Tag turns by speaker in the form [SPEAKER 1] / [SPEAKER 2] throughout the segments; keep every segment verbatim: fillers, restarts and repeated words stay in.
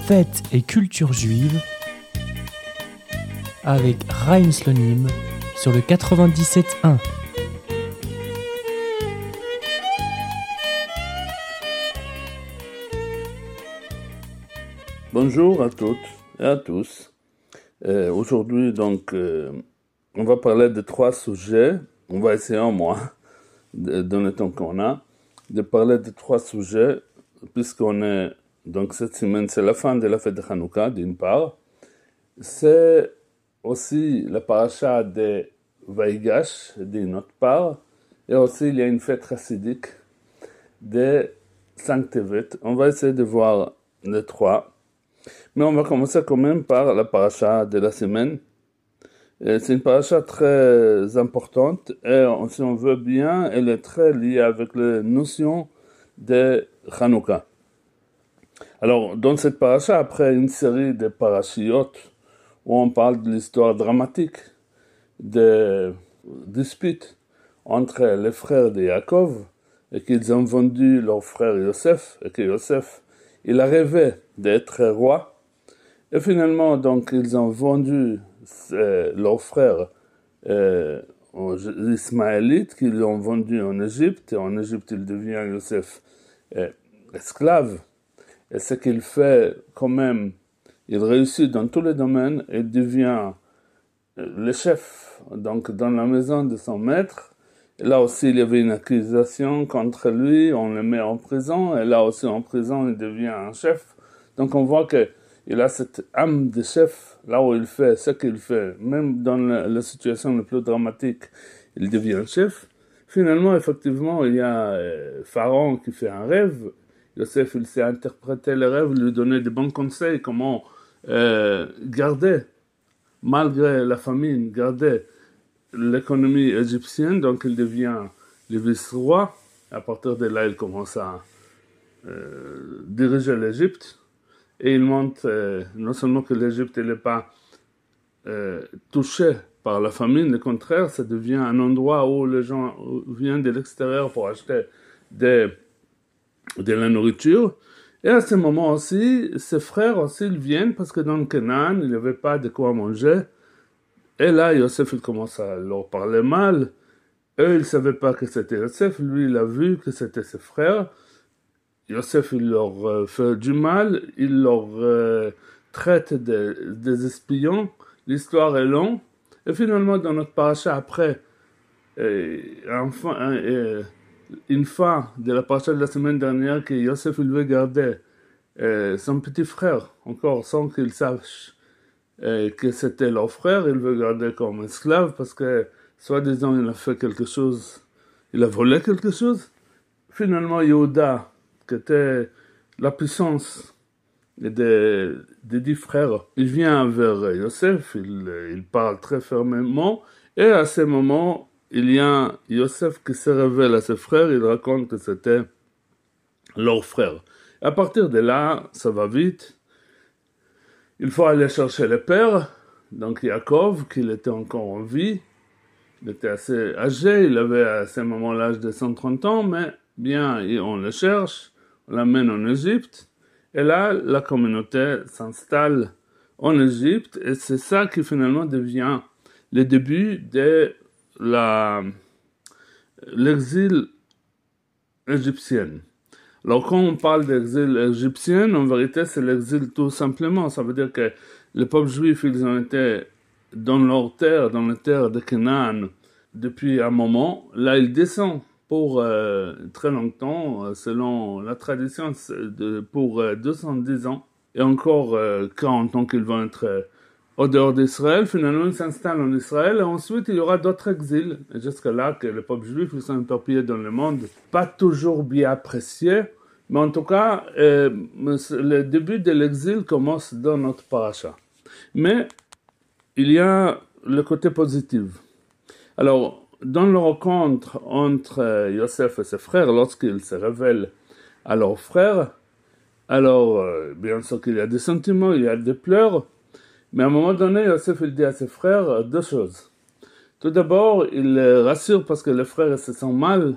[SPEAKER 1] Fêtes et culture juive avec Raïm Slonim sur le quatre-vingt-dix-sept un.
[SPEAKER 2] Bonjour à toutes et à tous. Euh, aujourd'hui, donc, euh, on va parler de trois sujets. On va essayer au moins, de, dans le temps qu'on a, de parler de trois sujets, puisqu'on est, donc cette semaine, c'est la fin de la fête de Hanouka, d'une part. C'est aussi la paracha de Vaïgash, d'une autre part. Et aussi, il y a une fête chassidique de Sanctevet. On va essayer de voir les trois. Mais on va commencer quand même par la paracha de la semaine. Et c'est une paracha très importante et si on veut bien, elle est très liée avec la notion de Hanouka. Alors, dans cette paracha, après une série de parachiotes où on parle de l'histoire dramatique des disputes entre les frères de Yaakov et qu'ils ont vendu leur frère Yosef et que Yosef, il a rêvé d'être roi. Et finalement, donc, ils ont vendu euh, leur frère euh, aux Ismaélites, qu'ils l'ont vendu en Égypte. Et en Égypte, il devient Yosef euh, esclave. Et ce qu'il fait, quand même, il réussit dans tous les domaines et devient euh, le chef, donc, dans la maison de son maître. Et là aussi, il y avait une accusation contre lui, on le met en prison. Et là aussi, en prison, il devient un chef. Donc, on voit que il a cette âme de chef, là où il fait ce qu'il fait, même dans la, la situation la plus dramatique, il devient chef. Finalement, effectivement, il y a euh, Pharaon qui fait un rêve. Yosef, il sait interpréter le rêve, lui donner de bons conseils, comment euh, garder, malgré la famine, garder l'économie égyptienne. Donc, il devient le vice-roi. À partir de là, il commence à euh, diriger l'Égypte. Et il montre euh, non seulement que l'Égypte n'est pas euh, touchée par la famine, au contraire, ça devient un endroit où les gens viennent de l'extérieur pour acheter des, de la nourriture. Et à ce moment aussi, ses frères aussi ils viennent parce que dans le Canaan, il n'y avait pas de quoi manger. Et là, Yosef il commence à leur parler mal. Eux, ils ne savaient pas que c'était Yosef. Lui, il a vu que c'était ses frères. Yosef, il leur euh, fait du mal, il leur euh, traite de, des espions, l'histoire est longue, et finalement, dans notre paracha, après, euh, enfin, euh, une fin de la paracha de la semaine dernière, que Yosef, il veut garder euh, son petit frère, encore sans qu'il sache euh, que c'était leur frère, il veut garder comme esclave, parce que, soi-disant, il a fait quelque chose, il a volé quelque chose. Finalement, Yehuda, qui était la puissance des, des dix frères, il vient vers Yosef, il, il parle très fermement, et à ce moment, il y a Yosef qui se révèle à ses frères, il raconte que c'était leur frère. À partir de là, ça va vite, il faut aller chercher le père, donc Yaakov, qui était encore en vie, il était assez âgé, il avait à ce moment l'âge de cent trente ans, mais bien, on le cherche, on l'amène en Égypte, et là, la communauté s'installe en Égypte, et c'est ça qui finalement devient le début de la, l'exil égyptien. Alors, quand on parle d'exil égyptien, en vérité, c'est l'exil tout simplement. Ça veut dire que les peuples juifs, ils ont été dans leur terre, dans la terre de Canaan, depuis un moment. Là, ils descendent pour euh, très longtemps, selon la tradition, de, pour euh, deux cent dix ans. Et encore euh, quarante ans qu'ils vont être euh, au dehors d'Israël. Finalement, ils s'installent en Israël. Et ensuite, il y aura d'autres exils. Et jusqu'à là, que les peuples juifs ils sont éparpillés dans le monde. Pas toujours bien appréciés. Mais en tout cas, euh, le début de l'exil commence dans notre paracha. Mais il y a le côté positif. Alors, dans le rencontre entre Yosef et ses frères, lorsqu'ils se révèlent à leurs frères, alors, euh, bien sûr qu'il y a des sentiments, il y a des pleurs, mais à un moment donné, Yosef il dit à ses frères deux choses. Tout d'abord, il les rassure parce que les frères se sentent mal.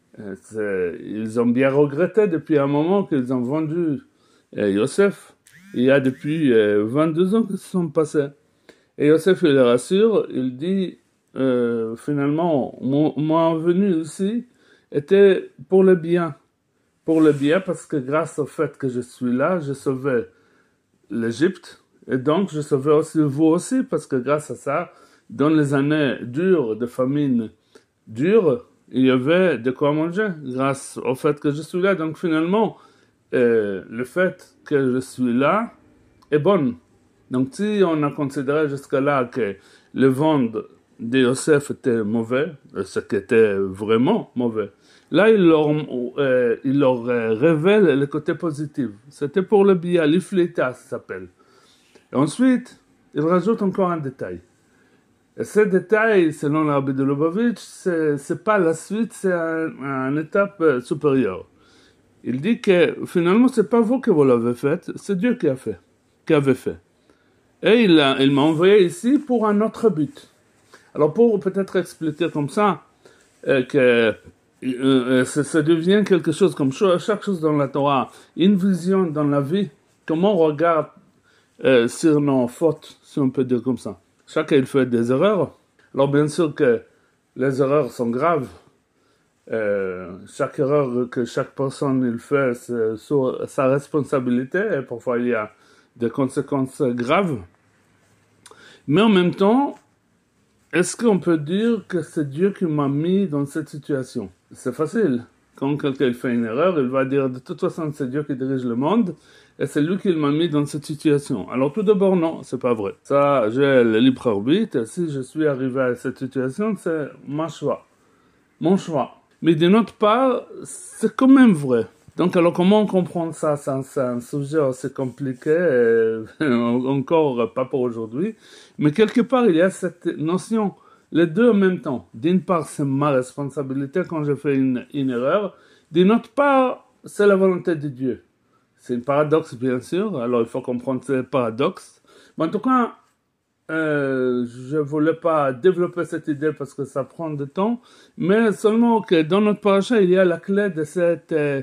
[SPEAKER 2] C'est, ils ont bien regretté depuis un moment qu'ils ont vendu euh, Yosef. Il y a depuis euh, vingt-deux ans que se sont passés. Et Yosef, il les rassure, il dit, euh, finalement, mon, mon venue ici était pour le bien. Pour le bien, parce que grâce au fait que je suis là, j'ai sauvé l'Égypte. Et donc, je sauvais aussi vous aussi, parce que grâce à ça, dans les années dures, de famine dure, il y avait de quoi manger, grâce au fait que je suis là. Donc, finalement, euh, le fait que je suis là est bon. Donc, si on a considéré jusqu'à là que le ventre de Yosef était mauvais, ce qui était vraiment mauvais, là, il leur, euh, il leur euh, révèle le côté positif. C'était pour le bien, l'iflita, ça s'appelle. Et ensuite, il rajoute encore un détail. Et ce détail, selon le Rabbi de Lubavitch, c'est, c'est pas la suite, c'est une étape euh, supérieure. Il dit que finalement, c'est pas vous que vous l'avez fait, c'est Dieu qui a fait, qui avait fait. Et il, a, il m'a envoyé ici pour un autre but. Alors, pour peut-être expliquer comme ça, euh, que euh, ça, ça devient quelque chose comme chaque chose dans la Torah, une vision dans la vie, comment on regarde euh, sur nos fautes, si on peut dire comme ça. Chacun il fait des erreurs. Alors, bien sûr que les erreurs sont graves. Euh, chaque erreur que chaque personne il fait, c'est sur sa responsabilité, et parfois il y a des conséquences graves. Mais en même temps, est-ce qu'on peut dire que c'est Dieu qui m'a mis dans cette situation? C'est facile. Quand quelqu'un fait une erreur, il va dire de toute façon c'est Dieu qui dirige le monde et c'est lui qui m'a mis dans cette situation. Alors tout d'abord non, c'est pas vrai. Ça, j'ai le libre arbitre. Si je suis arrivé à cette situation, c'est mon choix, mon choix. Mais d'une autre part, c'est quand même vrai. Donc alors comment comprendre ça? C'est un, c'est un sujet assez compliqué, euh, encore pas pour aujourd'hui. Mais quelque part il y a cette notion. Les deux en même temps. D'une part, c'est ma responsabilité quand je fais une, une erreur. D'une autre part, c'est la volonté de Dieu. C'est un paradoxe, bien sûr. Alors, il faut comprendre ce paradoxe. Mais en tout cas, euh, je ne voulais pas développer cette idée parce que ça prend du temps. Mais seulement que dans notre paracha, il y a la clé de cette, euh,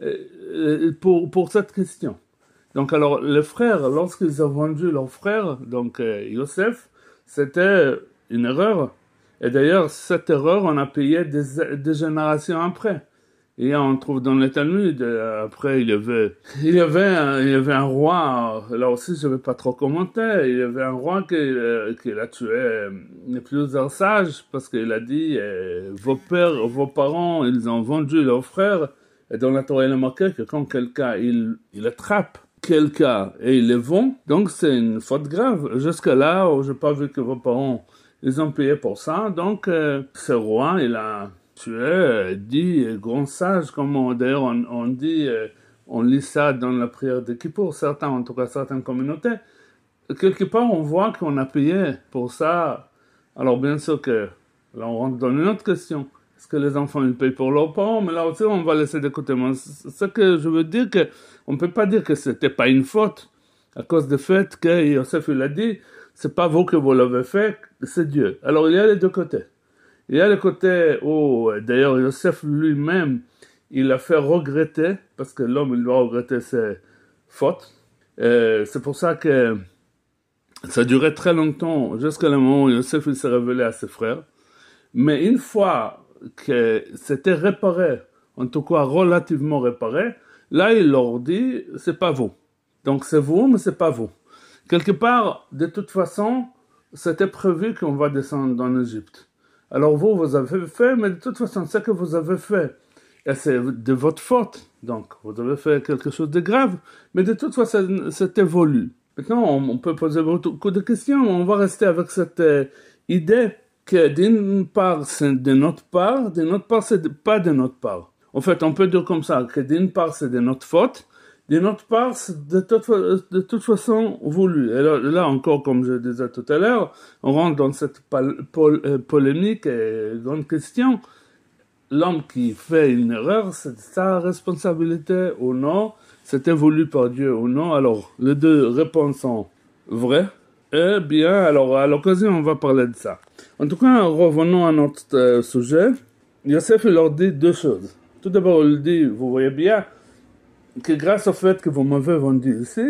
[SPEAKER 2] euh, pour, pour cette question. Donc, alors, les frères, lorsqu'ils ont vendu leur frère, donc euh, Yosef, c'était une erreur. Et d'ailleurs, cette erreur, on a payé des, des générations après. Et on trouve dans les Talmud, après, il y avait, il y avait, un, il y avait un roi, là aussi, je ne vais pas trop commenter, il y avait un roi qui, euh, qui a tué plusieurs sages parce qu'il a dit, euh, vos pères, vos parents, ils ont vendu leurs frères. Et dans la Torah, il est marqué que quand quelqu'un, il, il attrape quelqu'un et il les vend, donc c'est une faute grave. Jusqu'à là, où je n'ai pas vu que vos parents, ils ont payé pour ça. Donc, euh, ce roi, il a tué, euh, dit, euh, grand sage, comme on, d'ailleurs on, on dit, euh, on lit ça dans la prière de Kippour, certains, en tout cas certaines communautés. Quelque part, on voit qu'on a payé pour ça. Alors, bien sûr que, là, on rentre dans une autre question. Est-ce que les enfants, ils payent pour leurs parents? Mais là aussi, on va laisser de côté. Mais ce que je veux dire, que on ne peut pas dire que c'était pas une faute, à cause du fait que Yosef, il a dit, c'est pas vous que vous l'avez fait, c'est Dieu. Alors, il y a les deux côtés. Il y a le côté où, d'ailleurs, Yosef lui-même, il a fait regretter, parce que l'homme, il doit regretter ses fautes. Et c'est pour ça que ça durait très longtemps, jusqu'à le moment où Yosef, il s'est révélé à ses frères. Mais une fois que c'était réparé, en tout cas relativement réparé, là, il leur dit, c'est pas vous. Donc, c'est vous, mais c'est pas vous. Quelque part, de toute façon, c'était prévu qu'on va descendre en Égypte. Alors vous, vous avez fait, mais de toute façon, ce que vous avez fait, et c'est de votre faute. Donc, vous avez fait quelque chose de grave, mais de toute façon, c'était voulu. Maintenant, on peut poser beaucoup de questions, on va rester avec cette euh, idée que d'une part, c'est de notre part, d'une autre part, c'est pas de notre part. En fait, on peut dire comme ça, que d'une part, c'est de notre faute, d'une autre part, c'est de toute, de toute façon voulu. Et là, là, encore, comme je disais tout à l'heure, on rentre dans cette pol- pol- euh, polémique et grande question. L'homme qui fait une erreur, c'est sa responsabilité ou non? C'était voulu par Dieu ou non? Alors, les deux réponses sont vraies. Eh bien, alors, à l'occasion, on va parler de ça. En tout cas, revenons à notre euh, sujet. Yosef, il leur dit deux choses. Tout d'abord, il dit, vous voyez bien, que grâce au fait que vous m'avez vendu ici,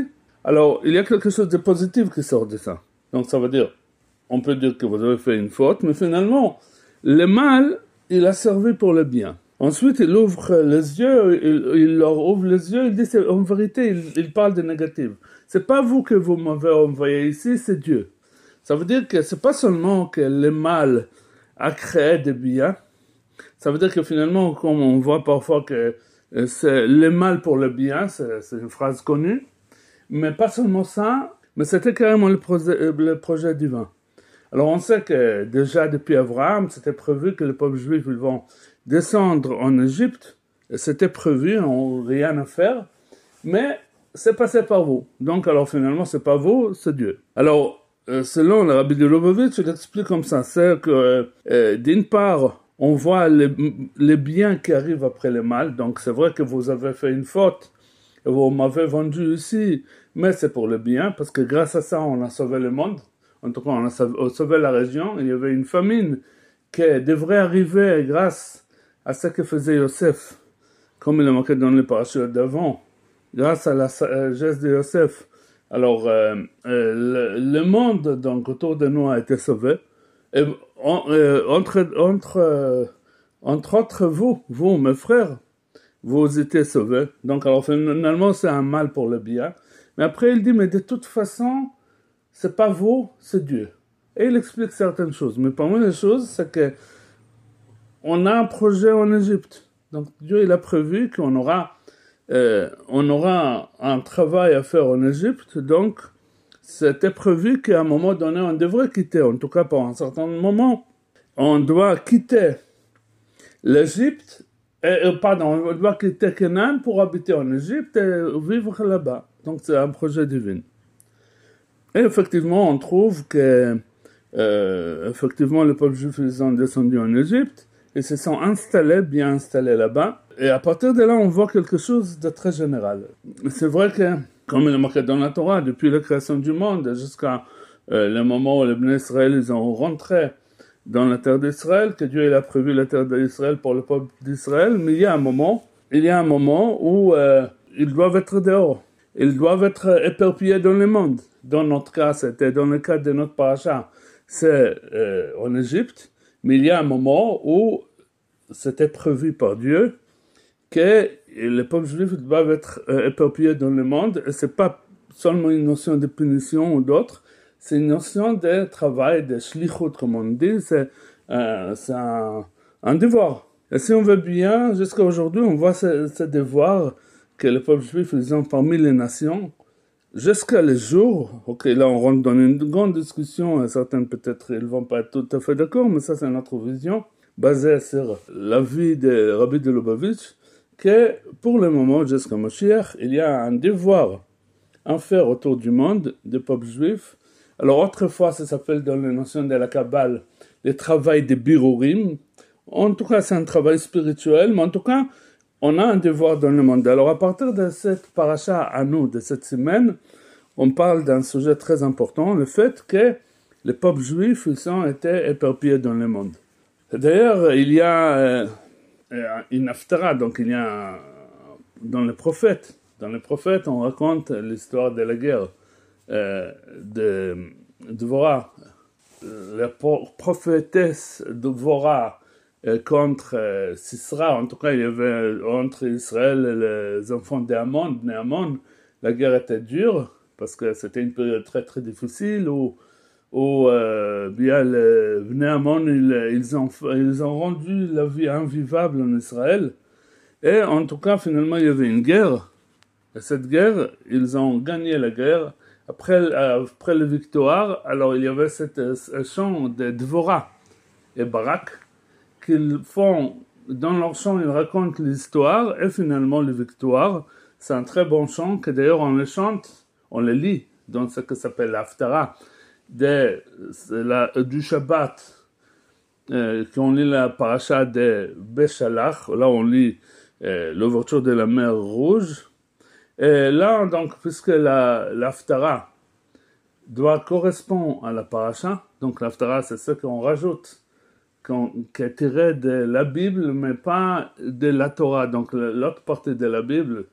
[SPEAKER 2] Alors, il y a quelque chose de positif qui sort de ça. Donc, ça veut dire, on peut dire que vous avez fait une faute, mais finalement, le mal, il a servi pour le bien. Ensuite, il ouvre les yeux, il, il leur ouvre les yeux, il dit, c'est, en vérité, il, il parle de négatif. C'est pas vous que vous m'avez envoyé ici, c'est Dieu. Ça veut dire que c'est pas seulement que le mal a créé des biens. Ça veut dire que finalement, comme on voit parfois que c'est le mal pour le bien, c'est, c'est une phrase connue. Mais pas seulement ça, mais c'était carrément le projet, le projet divin. Alors on sait que déjà depuis Abraham, c'était prévu que le peuple juif ils vont descendre en Égypte. C'était prévu, on n'a rien à faire. Mais c'est passé par vous. Donc alors finalement, c'est pas vous, c'est Dieu. Alors, euh, selon le Rabbi de Lubavitch, il explique comme ça. C'est que euh, d'une part, on voit les, les biens qui arrivent après le mal. Donc c'est vrai que vous avez fait une faute. Vous m'avez vendu ici, mais c'est pour le bien, parce que grâce à ça, on a sauvé le monde. En tout cas, on a sauvé la région. Il y avait une famine qui devrait arriver grâce à ce que faisait Yosef, comme il a marqué dans les parachutes d'avant, grâce à la geste de Yosef. Alors, euh, euh, le, le monde donc, autour de nous a été sauvé. Et on, euh, entre, entre, euh, entre autres, vous, vous, mes frères, vous étiez sauvés. Donc, alors, finalement, c'est un mal pour le bien. Mais après, il dit, mais de toute façon, c'est pas vous, c'est Dieu. Et il explique certaines choses. Mais parmi les choses, c'est que on a un projet en Égypte. Donc, Dieu, il a prévu qu'on aura, euh, on aura un travail à faire en Égypte. Donc, c'était prévu qu'à un moment donné, on devrait quitter. En tout cas, pour un certain moment, on doit quitter l'Égypte. Et, pardon, on doit quitter Canaan pour habiter en Égypte et vivre là-bas. Donc, c'est un projet divin. Et effectivement, on trouve que, euh, effectivement, le peuple juif, ils sont descendus en Égypte et se sont installés, bien installés là-bas. Et à partir de là, on voit quelque chose de très général. C'est vrai que, comme il est marqué dans la Torah, depuis la création du monde jusqu'à euh, le moment où les Bnei Israël, ils ont rentré dans la terre d'Israël, que Dieu il a prévu la terre d'Israël pour le peuple d'Israël, mais il y a un moment, il y a un moment où euh, ils doivent être dehors. Ils doivent être éparpillés dans le monde. Dans notre cas, c'était dans le cas de notre paracha, c'est euh, en Égypte, mais il y a un moment où c'était prévu par Dieu que les peuples juifs doivent être euh, éparpillés dans le monde, et c'est pas seulement une notion de punition ou d'autre, c'est une notion de travail, de shlichut, comme on dit, c'est, euh, c'est un, un devoir. Et si on veut bien, jusqu'à aujourd'hui, on voit ce, ce devoir que les peuples juifs ils ont parmi les nations, jusqu'à les jours, ok, là on rentre dans une grande discussion, et certains peut-être ils vont pas être tout à fait d'accord, mais ça c'est notre vision, basée sur l'avis de Rabbi de Lubavitch, que pour le moment, jusqu'à Mashiach, il y a un devoir à faire autour du monde des peuples juifs. Alors autrefois, ça s'appelle dans les notions de la Kabbale, le travail des birurim. En tout cas, c'est un travail spirituel, mais en tout cas, on a un devoir dans le monde. Alors à partir de cette paracha à nous, de cette semaine, on parle d'un sujet très important, le fait que les peuples juifs ils ont été éparpillés dans le monde. D'ailleurs, il y a euh, une haftara, donc il y a dans les prophètes, dans les prophètes, on raconte l'histoire de la guerre euh, de Dvorah, la prophétesse de Dvorah contre euh, Sisra. En tout cas, il y avait entre Israël et les enfants d'Amon, Bnei Ammon, la guerre était dure, parce que c'était une période très très difficile, où, où euh, bien les Bnei Ammon, ils, ils, ont, ils ont rendu la vie invivable en Israël. Et en tout cas, finalement, il y avait une guerre. Et cette guerre, ils ont gagné la guerre. Après, après la victoire, alors il y avait cet chant de Dvorah et Barak, qu'ils font, dans leur chant, ils racontent l'histoire, et finalement, la victoire. C'est un très bon chant, que d'ailleurs on le chante, on le lit, dans ce que s'appelle l'Haftara, de, la, du Shabbat, euh, qu'on lit la paracha de Beshalach, là on lit euh, l'ouverture de la mer Rouge. Et là, donc, puisque la, l'Haftara doit correspondre à la paracha, donc l'Haftara, c'est ce qu'on rajoute, qu'on, qui est tiré de la Bible, mais pas de la Torah. Donc, l'autre partie de la Bible,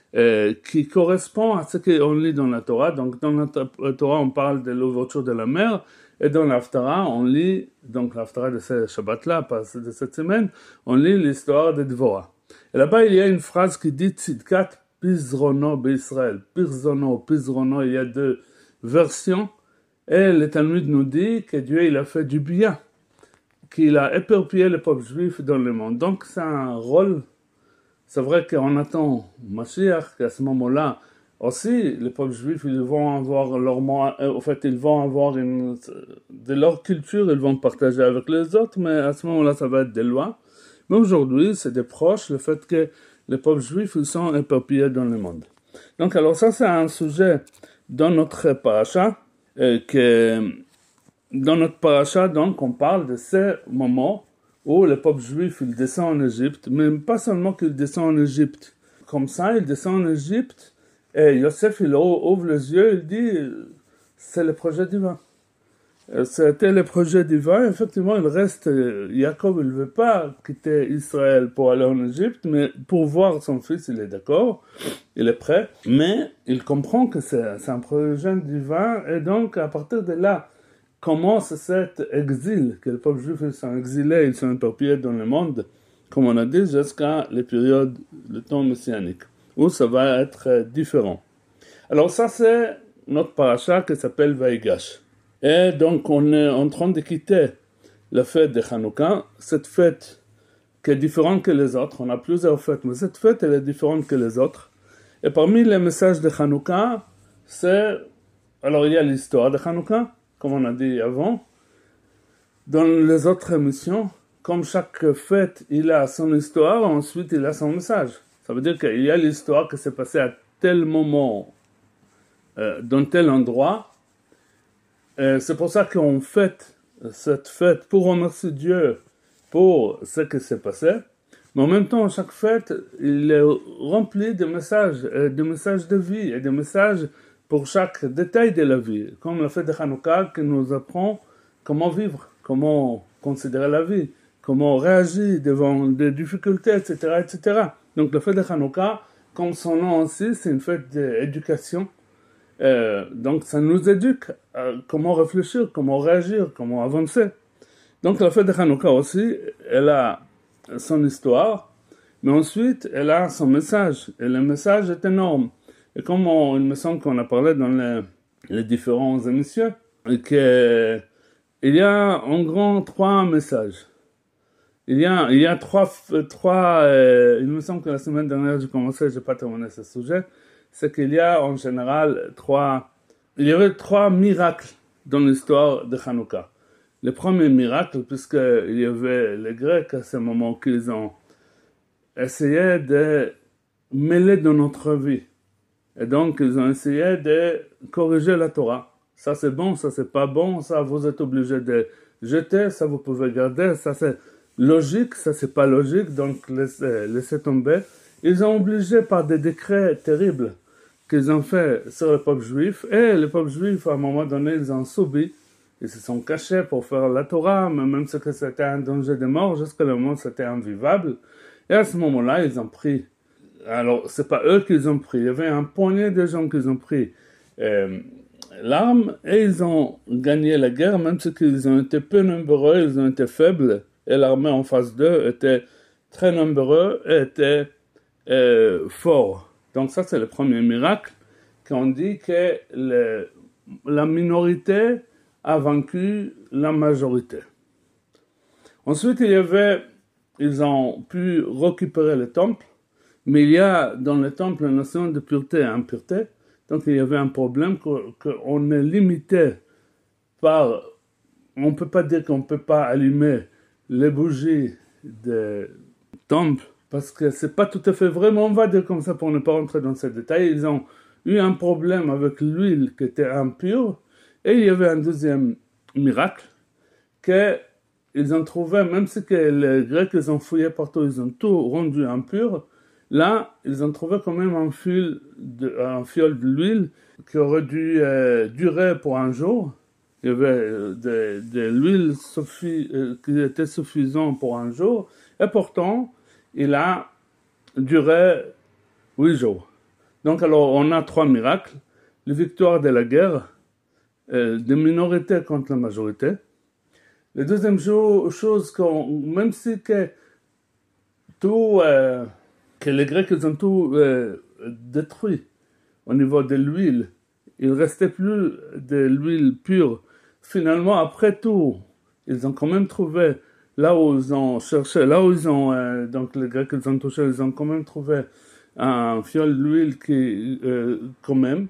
[SPEAKER 2] euh, qui correspond à ce qu'on lit dans la Torah. Donc dans la Torah, on parle de l'ouverture de la mer, et dans l'Haftara, on lit, donc l'Haftara de ce Shabbat-là, pas de cette semaine, on lit l'histoire de Dvorah. Et là-bas, il y a une phrase qui dit Tzidkat Pizrono B'Israël. Pizrono, Pizrono, il y a deux versions. Et le Talmud nous dit que Dieu il a fait du bien, qu'il a éparpillé le peuple juif dans le monde. Donc c'est un rôle, c'est vrai qu'on attend Mashiach, qu'à ce moment-là, aussi, les peuples juifs, ils vont avoir leur mot, en fait, ils vont avoir une, de leur culture, ils vont partager avec les autres, mais à ce moment-là, ça va être des lois. Mais aujourd'hui, c'est des proches, le fait que les peuples juifs, ils sont éparpillés dans le monde. Donc, alors ça, c'est un sujet dans notre paracha, euh, que, dans notre paracha, donc, on parle de ces moments où le peuple juif, il descend en Égypte, mais pas seulement qu'il descend en Égypte. Comme ça, il descend en Égypte, et Yosef, il ouvre les yeux, il dit, c'est le projet divin. C'était le projet divin. Effectivement, il reste, Jacob, il ne veut pas quitter Israël pour aller en Égypte, mais pour voir son fils, il est d'accord, il est prêt. Mais il comprend que c'est, c'est un projet divin, et donc, à partir de là, commence cet exil, que les peuples juifs ils sont exilés, ils sont éparpillés dans le monde, comme on a dit, jusqu'à les périodes, le temps messianique, où ça va être différent. Alors ça, c'est notre paracha qui s'appelle Vaïgash. Et donc, on est en train de quitter la fête de Hanouka, cette fête qui est différente que les autres. On a plusieurs fêtes, mais cette fête, elle est différente que les autres. Et parmi les messages de Hanouka, c'est... Alors, il y a l'histoire de Hanouka, comme on a dit avant. Dans les autres émissions, comme chaque fête, il a son histoire, ensuite il a son message. Ça veut dire qu'il y a l'histoire qui s'est passée à tel moment, euh, dans tel endroit. Et c'est pour ça qu'on fête cette fête pour remercier Dieu pour ce qui s'est passé. Mais en même temps, chaque fête, il est rempli de messages, de messages de vie et de messages pour chaque détail de la vie. Comme la fête de Hanouka qui nous apprend comment vivre, comment considérer la vie, comment réagir devant des difficultés, et cetera, et cetera. Donc la fête de Hanouka, comme son nom aussi, c'est une fête d'éducation. Euh, donc ça nous éduque à comment réfléchir, comment réagir, comment avancer. Donc la fête de Hanouka aussi, elle a son histoire, mais ensuite elle a son message, et le message est énorme. Et comme on, il me semble qu'on a parlé dans les, les différentes émissions, qu'il y a en grand trois messages. Il y a, il y a trois, trois euh, il me semble que la semaine dernière j'ai commencé, j'ai pas terminé ce sujet, c'est qu'il y a en général trois, il y avait trois miracles dans l'histoire de Hanouka. Le premier miracle, puisqu'il y avait les Grecs à ce moment qu'ils ont essayé de mêler dans notre vie. Et donc, ils ont essayé de corriger la Torah. Ça c'est bon, ça c'est pas bon, ça vous êtes obligé de jeter, ça vous pouvez garder, ça c'est logique, ça c'est pas logique, donc laissez, laissez tomber. Ils ont obligé par des décrets terribles qu'ils ont fait sur le peuple juif, et le peuple juif, à un moment donné, ils ont subi, ils se sont cachés pour faire la Torah, mais même si c'était un danger de mort, jusqu'à le moment c'était invivable. Et à ce moment-là, ils ont pris, alors c'est pas eux qu'ils ont pris, il y avait un poignet de gens qui ont pris euh, l'arme, et ils ont gagné la guerre, même si ils ont été peu nombreux, ils ont été faibles, et l'armée en face d'eux était très nombreuse et était euh, fort. Donc ça c'est le premier miracle, qu'on dit que le, la minorité a vaincu la majorité. Ensuite il y avait, ils ont pu récupérer le temple, mais il y a dans le temple la notion de pureté et impureté, donc il y avait un problème qu'on est limité par, on ne peut pas dire qu'on ne peut pas allumer les bougies de temple, parce que c'est pas tout à fait vrai, mais on va dire comme ça pour ne pas rentrer dans ces détails. Ils ont eu un problème avec l'huile qui était impure, et il y avait un deuxième miracle, qu'ils ont trouvé, même si que les Grecs ils ont fouillé partout, ils ont tout rendu impur, là, ils ont trouvé quand même un, fil de, un fiole de l'huile qui aurait dû euh, durer pour un jour. Il y avait de, de l'huile suffi, euh, qui était suffisante pour un jour, et pourtant, il a duré huit jours. Donc alors on a trois miracles, la victoire de la guerre, euh, des minorités contre la majorité. La deuxième chose, même si que, tout, euh, que les Grecs ils ont tout euh, détruit au niveau de l'huile, il ne restait plus de l'huile pure. Finalement, après tout, ils ont quand même trouvé, là où ils ont cherché, là où ils ont, euh, donc les Grecs ils ont touché, ils ont quand même trouvé un fiole d'huile qui, euh, quand même.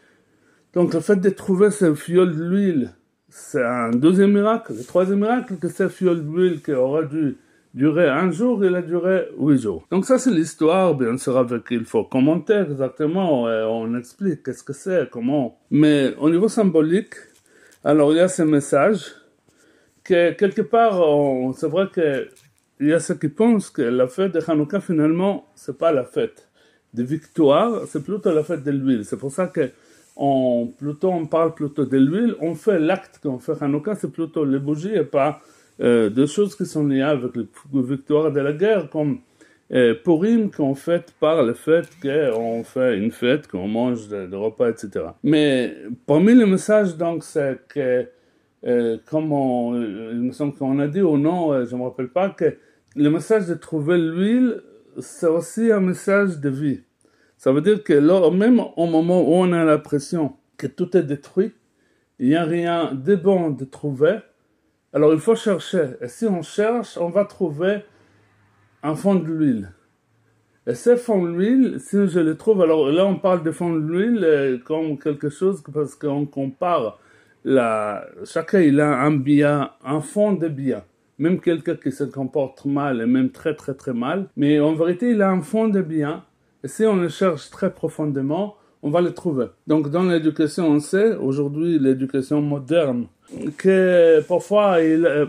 [SPEAKER 2] Donc le fait de trouver ce fiole d'huile, c'est un deuxième miracle. Le troisième miracle, que ce fiole d'huile qui aurait dû durer un jour, il a duré huit jours. Donc ça c'est l'histoire, bien sûr, avec il faut commenter exactement, et on explique qu'est-ce que c'est, comment. Mais au niveau symbolique, alors il y a ce message que quelque part, on, c'est vrai que il y a ceux qui pensent que la fête de Hanouka finalement c'est pas la fête de victoire, c'est plutôt la fête de l'huile. C'est pour ça que on, plutôt, on parle plutôt de l'huile. On fait l'acte qu'on fait Hanouka, c'est plutôt les bougies et pas euh, des choses qui sont liées avec la victoire de la guerre, comme euh, Purim qu'on fête par le fait qu'on fait une fête, qu'on mange des de repas, et cetera. Mais parmi les messages, donc, c'est que, euh, comme on, il me semble qu'on a dit ou non, euh, je ne me rappelle pas, que le message de trouver l'huile, c'est aussi un message de vie. Ça veut dire que là, même au moment où on a l'impression que tout est détruit, il n'y a rien de bon de trouver, alors il faut chercher. Et si on cherche, on va trouver un fond de l'huile. Et ce fond de l'huile, si je le trouve, alors là on parle de fond de l'huile comme quelque chose, parce qu'on compare, la, chacun il a un bien, un fond de bien. Même quelqu'un qui se comporte mal, et même très très très mal, mais en vérité il a un fond de bien. Et si on le cherche très profondément, on va le trouver. Donc dans l'éducation, on sait, aujourd'hui, l'éducation moderne, que parfois il, euh,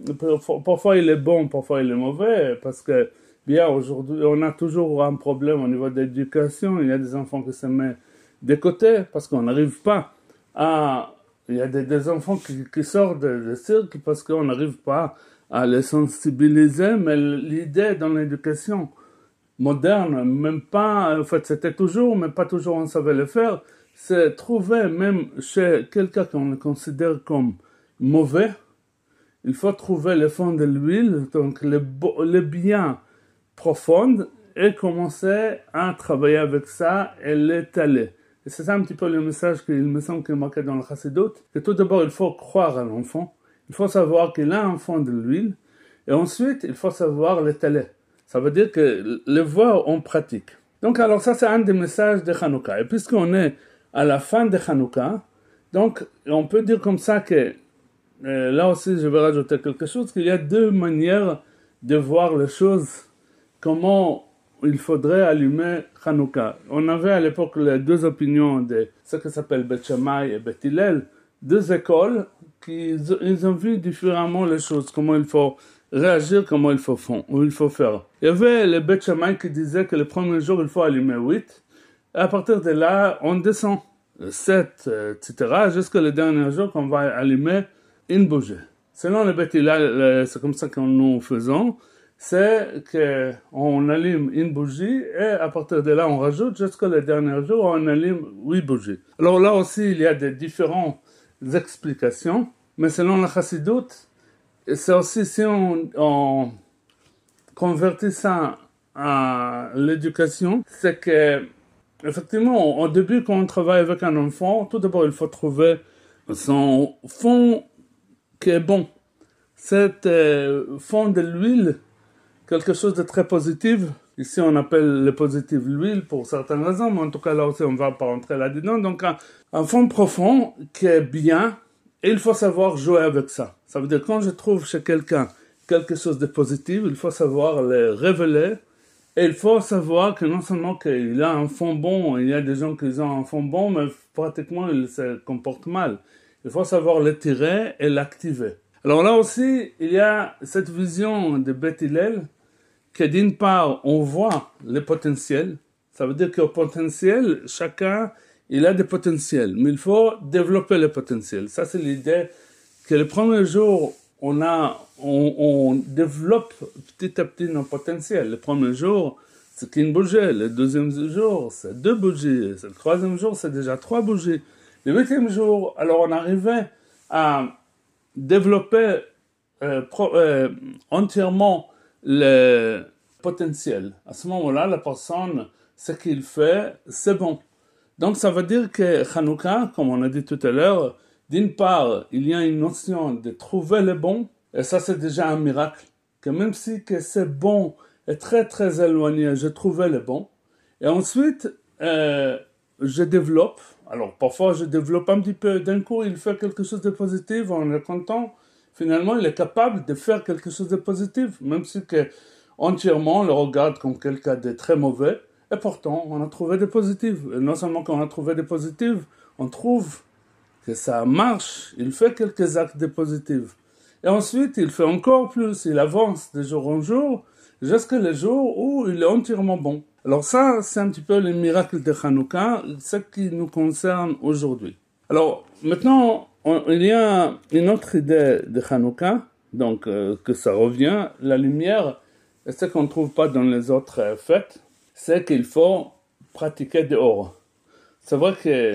[SPEAKER 2] parfois il est bon, parfois il est mauvais, parce que bien aujourd'hui, on a toujours un problème au niveau de l'éducation. Il y a des enfants qui se mettent de côté parce qu'on n'arrive pas à... Il y a des, des enfants qui, qui sortent de, de cirque parce qu'on n'arrive pas à les sensibiliser, mais l'idée dans l'éducation moderne, même pas, en fait c'était toujours, mais pas toujours on savait le faire, c'est trouver même chez quelqu'un qu'on considère comme mauvais, il faut trouver le fond de l'huile, donc le, le bien profond, et commencer à travailler avec ça et l'étaler. Et c'est ça un petit peu le message qu'il me semble qu'il marquait dans le Chassidut, que tout d'abord il faut croire à l'enfant, il faut savoir qu'il a un fond de l'huile, et ensuite il faut savoir l'étaler. Ça veut dire que le voir en pratique. Donc alors ça c'est un des messages de Hanouka. Et puisqu'on est à la fin de Hanouka, donc on peut dire comme ça que, euh, là aussi je vais rajouter quelque chose, qu'il y a deux manières de voir les choses, comment il faudrait allumer Hanouka. On avait à l'époque les deux opinions de ce qui s'appelle Beth Shammai et Beth Hillel, deux écoles qui ils ont vu différemment les choses, comment il faut réagir, comment il faut, fond, il faut faire. Il y avait le Beth Shammai qui disait que le premier jour, il faut allumer huit. Et à partir de là, on descend sept, et cetera, jusqu'à le dernier jour qu'on va allumer une bougie. Selon le Beth Hillel, c'est comme ça que nous faisons, c'est qu'on allume une bougie et à partir de là, on rajoute jusqu'à le dernier jour, on allume huit bougies. Alors là aussi, il y a des différentes explications, mais selon la Chassidut, c'est aussi si on, on convertit ça à l'éducation, c'est que effectivement, au début, quand on travaille avec un enfant, tout d'abord, il faut trouver son fond qui est bon. Cet euh, fond de l'huile, quelque chose de très positif. Ici, on appelle le positif l'huile pour certaines raisons, mais en tout cas, là aussi, on ne va pas rentrer là-dedans. Donc, un, un fond profond qui est bien, et il faut savoir jouer avec ça. Ça veut dire, quand je trouve chez quelqu'un quelque chose de positif, il faut savoir le révéler, et il faut savoir que non seulement qu'il a un fond bon, il y a des gens qui ont un fond bon, mais pratiquement, ils se comportent mal. Il faut savoir le tirer et l'activer. Alors là aussi, il y a cette vision de Beth Hillel, que d'une part, on voit le potentiel. Ça veut dire qu'au potentiel, chacun, il a des potentiels. Mais il faut développer le potentiel. Ça, c'est l'idée que le premier jour, on, a, on, on développe petit à petit nos potentiels. Le premier jour, c'est qu'une bougie. Le deuxième jour, c'est deux bougies. Le troisième jour, c'est déjà trois bougies. Le huitième jour, alors on arrivait à développer euh, pro, euh, entièrement le potentiel. À ce moment-là, la personne, ce qu'il fait, c'est bon. Donc ça veut dire que Hanouka, comme on a dit tout à l'heure, d'une part, il y a une notion de trouver le bon, et ça c'est déjà un miracle, que même si que c'est bon est très très éloigné, je trouvais le bon. Et ensuite, euh, je développe. Alors parfois je développe un petit peu, d'un coup il fait quelque chose de positif, on est content. Finalement, il est capable de faire quelque chose de positif, même si que entièrement on le regarde comme quelqu'un de très mauvais. Et pourtant, on a trouvé des positifs. Et non seulement qu'on a trouvé des positifs, on trouve que ça marche. Il fait quelques actes de positifs. Et ensuite, il fait encore plus. Il avance de jour en jour jusqu'à le jour où il est entièrement bon. Alors ça, c'est un petit peu le miracle de Hanouka, ce qui nous concerne aujourd'hui. Alors, maintenant, on, il y a une autre idée de Hanouka, donc euh, que ça revient, la lumière, et ce qu'on ne trouve pas dans les autres euh, fêtes, c'est qu'il faut pratiquer dehors. C'est vrai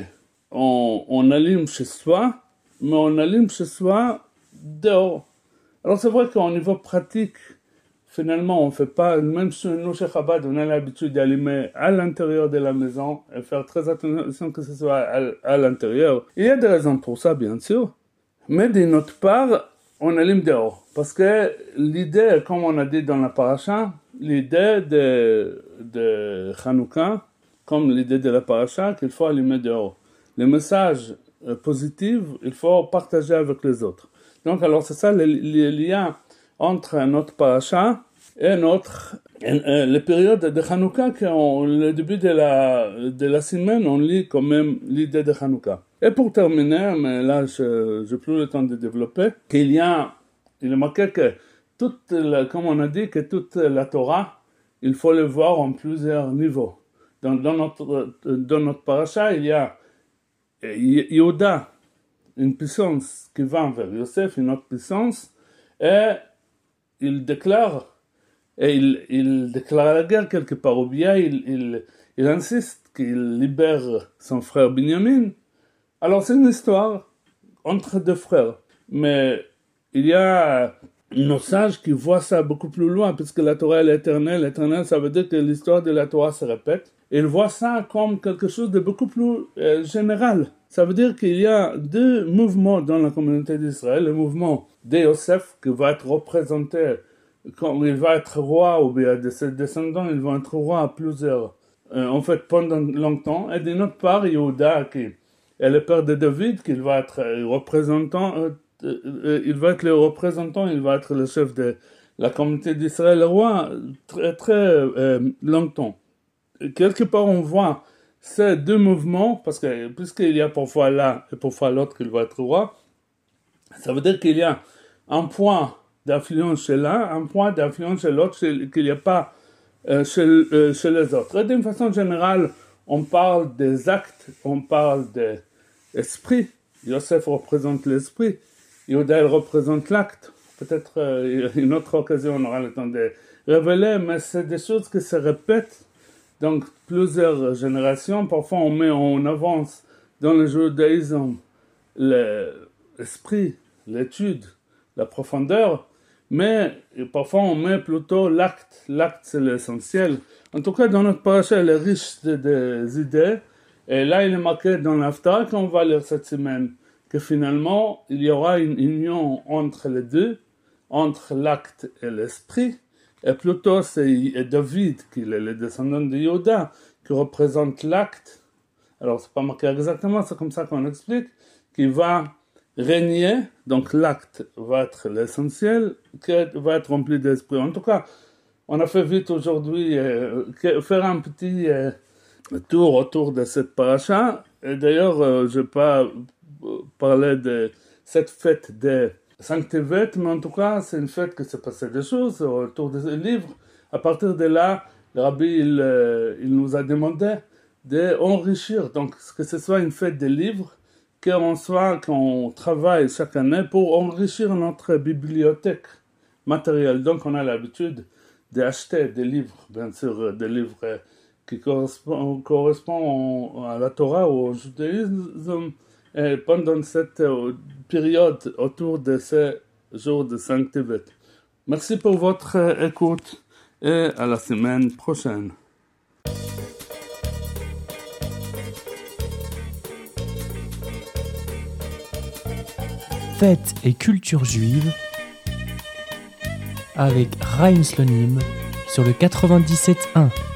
[SPEAKER 2] qu'on on allume chez soi, mais on allume chez soi dehors. Alors c'est vrai qu'au niveau pratique, finalement, on ne fait pas, même si nous, chez Chabad, on a l'habitude d'allumer à l'intérieur de la maison et faire très attention que ce soit à, à l'intérieur. Il y a des raisons pour ça, bien sûr, mais d'une autre part, on allume dehors. Parce que l'idée, comme on a dit dans la paracha, l'idée de, de Hanouka, comme l'idée de la paracha, qu'il faut allumer dehors. Les messages euh, positifs, il faut partager avec les autres. Donc, alors, c'est ça le, le lien entre notre paracha et notre, euh, les périodes de Hanouka, qu'au début de la, de la semaine, on lit quand même l'idée de Hanouka. Et pour terminer, mais là, je n'ai plus le temps de développer, qu'il y a, il est marqué que, toute la, comme on a dit, que toute la Torah, il faut le voir en plusieurs niveaux. Donc, dans notre, dans notre paracha, il y a Yehuda, une puissance qui va vers Yosef, une autre puissance, et il déclare, et il, il déclare la guerre quelque part, ou bien il, il, il insiste qu'il libère son frère Binyamin. Alors c'est une histoire entre deux frères, mais il y a nos sages qui voient ça beaucoup plus loin, puisque la Torah est éternelle. L'éternel, ça veut dire que l'histoire de la Torah se répète. Et ils voient ça comme quelque chose de beaucoup plus euh, général. Ça veut dire qu'il y a deux mouvements dans la communauté d'Israël. Le mouvement de Yosef, qui va être représenté comme il va être roi, ou bien de ses descendants, ils vont être rois à plusieurs, euh, en fait, pendant longtemps. Et d'une autre part, Yehuda, qui est le père de David, qui va être représentant, euh, euh, il va être le représentant, il va être le chef de la communauté d'Israël, le roi, très, très euh, longtemps. Et quelque part, on voit ces deux mouvements, parce que puisqu'il y a parfois l'un et parfois l'autre qui va être roi, ça veut dire qu'il y a un point d'influence chez l'un, un point d'influence chez l'autre, qu'il n'y a pas euh, chez, euh, chez les autres. Et d'une façon générale, on parle des actes, on parle de l'esprit. Yosef représente l'esprit, Yehuda représente l'acte. Peut-être euh, une autre occasion, on aura le temps de révéler, mais c'est des choses qui se répètent. Donc, plusieurs générations, parfois on met en avance dans le judaïsme l'esprit, l'étude, la profondeur, mais parfois on met plutôt l'acte. L'acte, c'est l'essentiel. En tout cas, dans notre paracha, elle est riche de, des idées. Et là, il est marqué dans l'Haftarah qu'on va lire cette semaine, que finalement, il y aura une union entre les deux, entre l'acte et l'esprit. Et plutôt, c'est David, qui est le descendant de Yehuda, qui représente l'acte. Alors, c'est pas marqué exactement, c'est comme ça qu'on explique, qui va régner. Donc, l'acte va être l'essentiel, qui va être rempli d'esprit. En tout cas, on a fait vite aujourd'hui euh, faire un petit euh, tour autour de cette paracha. Et d'ailleurs, euh, je n'ai pas parlé de cette fête des Cinq Tevet, mais en tout cas, c'est une fête que s'est passé des choses autour des livres. À partir de là, le rabbi, il, euh, il nous a demandé d'enrichir, donc que ce soit une fête des livres, qu'on soit, qu'on travaille chaque année pour enrichir notre bibliothèque matérielle. Donc, on a l'habitude d'acheter des livres, bien sûr, des livres euh, qui correspondent, correspondent à la Torah ou au judaïsme, et pendant cette euh, période autour de ces jours de Saint-Tevet. Merci pour votre euh, écoute et à la semaine prochaine.
[SPEAKER 1] Fête et culture juive avec Chaim Slonim sur le quatre-vingt-dix-sept un.